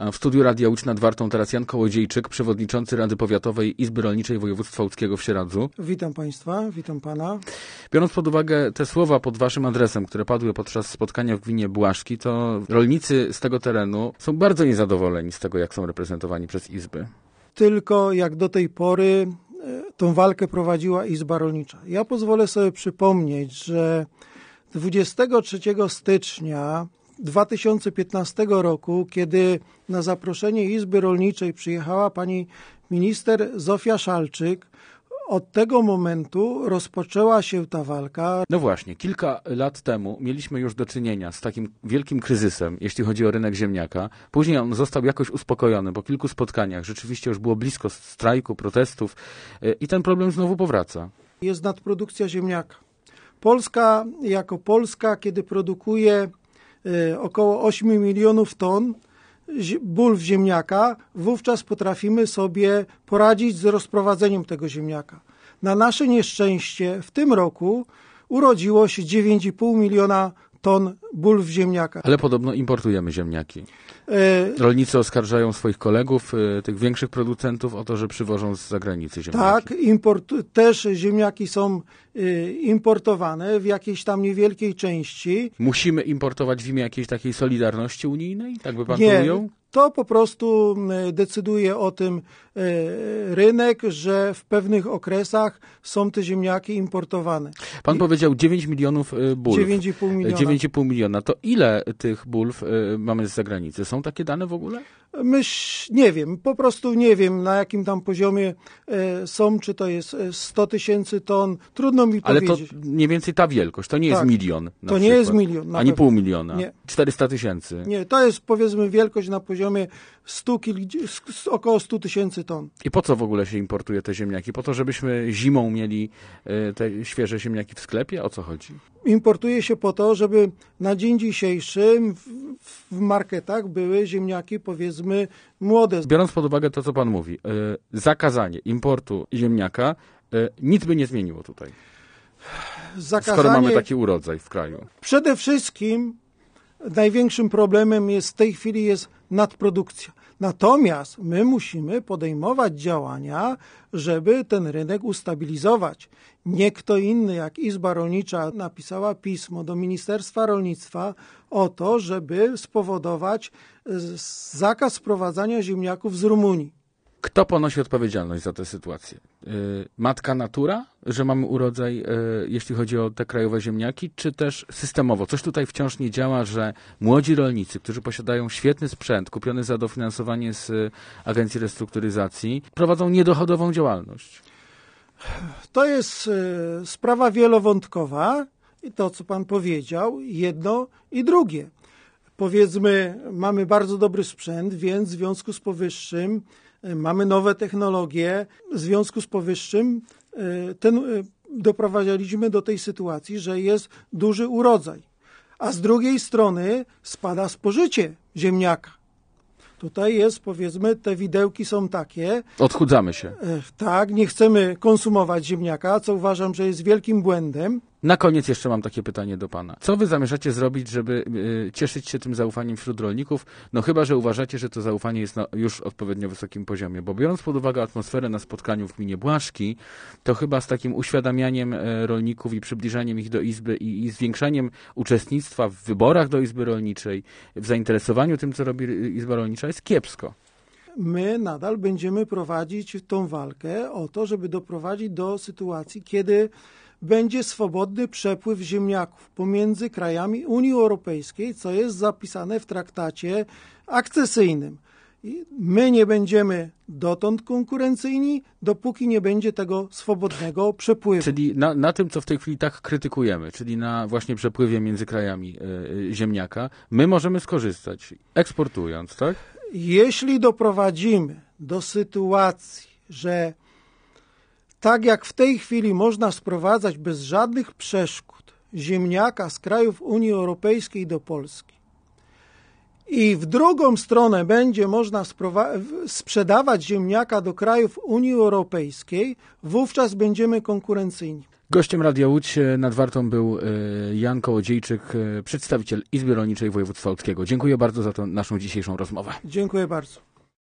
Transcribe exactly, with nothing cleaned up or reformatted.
A w studiu Radia Łódź nad Wartą teraz Jan Kołodziejczyk, przewodniczący Rady Powiatowej Izby Rolniczej Województwa Łódzkiego w Sieradzu. Witam Państwa, witam Pana. Biorąc pod uwagę te słowa pod Waszym adresem, które padły podczas spotkania w gminie Błaszki, to rolnicy z tego terenu są bardzo niezadowoleni z tego, jak są reprezentowani przez Izby. Tylko jak do tej pory tą walkę prowadziła Izba Rolnicza. Ja pozwolę sobie przypomnieć, że dwudziestego trzeciego stycznia dwa tysiące piętnastego roku, kiedy na zaproszenie Izby Rolniczej przyjechała pani minister Zofia Szalczyk, od tego momentu rozpoczęła się ta walka. No właśnie, kilka lat temu mieliśmy już do czynienia z takim wielkim kryzysem, jeśli chodzi o rynek ziemniaka. Później on został jakoś uspokojony po kilku spotkaniach. Rzeczywiście już było blisko strajku, protestów i ten problem znowu powraca. Jest nadprodukcja ziemniaka. Polska jako Polska, kiedy produkuje około osiem milionów ton bulw ziemniaka, wówczas potrafimy sobie poradzić z rozprowadzeniem tego ziemniaka. Na nasze nieszczęście w tym roku urodziło się dziewięć i pół miliona ton bulw ziemniaka. Ale podobno importujemy ziemniaki. Rolnicy oskarżają swoich kolegów, tych większych producentów, o to, że przywożą z zagranicy ziemniaki. Tak, import, też ziemniaki są importowane w jakiejś tam niewielkiej części. Musimy importować w imię jakiejś takiej solidarności unijnej? Tak by pan Nie, to ujął? To po prostu decyduje o tym rynek, że w pewnych okresach są te ziemniaki importowane. Pan I... powiedział dziewięć milionów bulw. dziewięć i pół miliona. dziewięć i pół miliona. To ile tych bulw mamy z zagranicy? Są takie dane w ogóle? Myśl, nie wiem, po prostu nie wiem, na jakim tam poziomie są, czy to jest sto tysięcy ton, trudno mi Ale powiedzieć. Ale to mniej więcej ta wielkość, to nie tak, jest milion. Na to przykład. nie jest milion. Ani pewno. pół miliona. Nie. czterysta tysięcy. Nie, to jest powiedzmy wielkość na poziomie stu, około stu tysięcy ton. I po co w ogóle się importuje te ziemniaki? Po to, żebyśmy zimą mieli te świeże ziemniaki w sklepie? O co chodzi? Importuje się po to, żeby na dzień dzisiejszy w, w marketach były ziemniaki, powiedzmy, młode. Biorąc pod uwagę to, co pan mówi, yy, zakazanie importu ziemniaka yy, nic by nie zmieniło tutaj. Zakazanie, skoro mamy taki urodzaj w kraju. Przede wszystkim największym problemem jest w tej chwili jest nadprodukcja. Natomiast my musimy podejmować działania, żeby ten rynek ustabilizować. Nie kto inny jak Izba Rolnicza napisała pismo do Ministerstwa Rolnictwa o to, żeby spowodować zakaz sprowadzania ziemniaków z Rumunii. Kto ponosi odpowiedzialność za tę sytuację? Matka natura, że mamy urodzaj, jeśli chodzi o te krajowe ziemniaki, czy też systemowo? Coś tutaj wciąż nie działa, że młodzi rolnicy, którzy posiadają świetny sprzęt, kupiony za dofinansowanie z Agencji Restrukturyzacji, prowadzą niedochodową działalność? To jest sprawa wielowątkowa i to, co pan powiedział, jedno i drugie. Powiedzmy, mamy bardzo dobry sprzęt, więc w związku z powyższym mamy nowe technologie. W związku z powyższym ten, doprowadziliśmy do tej sytuacji, że jest duży urodzaj. A z drugiej strony spada spożycie ziemniaka. Tutaj jest, powiedzmy, te widełki są takie. Odchudzamy się. Tak, nie chcemy konsumować ziemniaka, co uważam, że jest wielkim błędem. Na koniec jeszcze mam takie pytanie do pana. Co wy zamierzacie zrobić, żeby y, cieszyć się tym zaufaniem wśród rolników? No chyba, że uważacie, że to zaufanie jest na już odpowiednio wysokim poziomie. Bo biorąc pod uwagę atmosferę na spotkaniu w gminie Błaszki, to chyba z takim uświadamianiem y, rolników i przybliżaniem ich do Izby i, i zwiększaniem uczestnictwa w wyborach do Izby Rolniczej, w zainteresowaniu tym, co robi Izba Rolnicza, jest kiepsko. My nadal będziemy prowadzić tą walkę o to, żeby doprowadzić do sytuacji, kiedy będzie swobodny przepływ ziemniaków pomiędzy krajami Unii Europejskiej, co jest zapisane w traktacie akcesyjnym. I my nie będziemy dotąd konkurencyjni, dopóki nie będzie tego swobodnego przepływu. Czyli na, na tym, co w tej chwili tak krytykujemy, czyli na właśnie przepływie między krajami y, ziemniaka, my możemy skorzystać, eksportując, tak? Jeśli doprowadzimy do sytuacji, że tak jak w tej chwili można sprowadzać bez żadnych przeszkód ziemniaka z krajów Unii Europejskiej do Polski i w drugą stronę będzie można sprzedawać ziemniaka do krajów Unii Europejskiej, wówczas będziemy konkurencyjni. Gościem Radia Łódź nad Wartą był Jan Kołodziejczyk, przedstawiciel Izby Rolniczej Województwa Łódzkiego. Dziękuję bardzo za tę naszą dzisiejszą rozmowę. Dziękuję bardzo.